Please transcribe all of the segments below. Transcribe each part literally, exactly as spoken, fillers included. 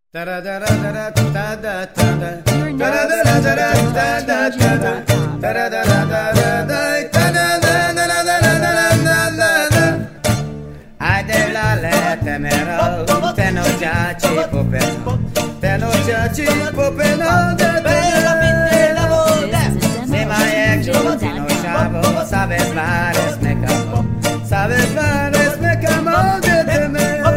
Te no giaci popeno, te no giaci popeno, bella finta volta. Se mai è giunti no chavo, sabe fare smecamo, sabe fare smecamo de temero.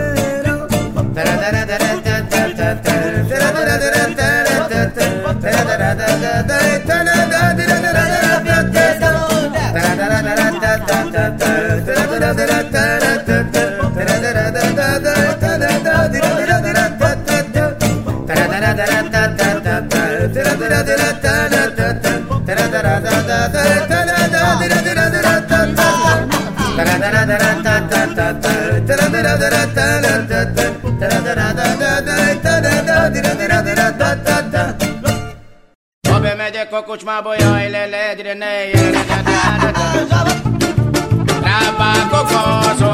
Obe megyek a kocsmába, jaj, le, le, gyere, ne, jaj, rábákok az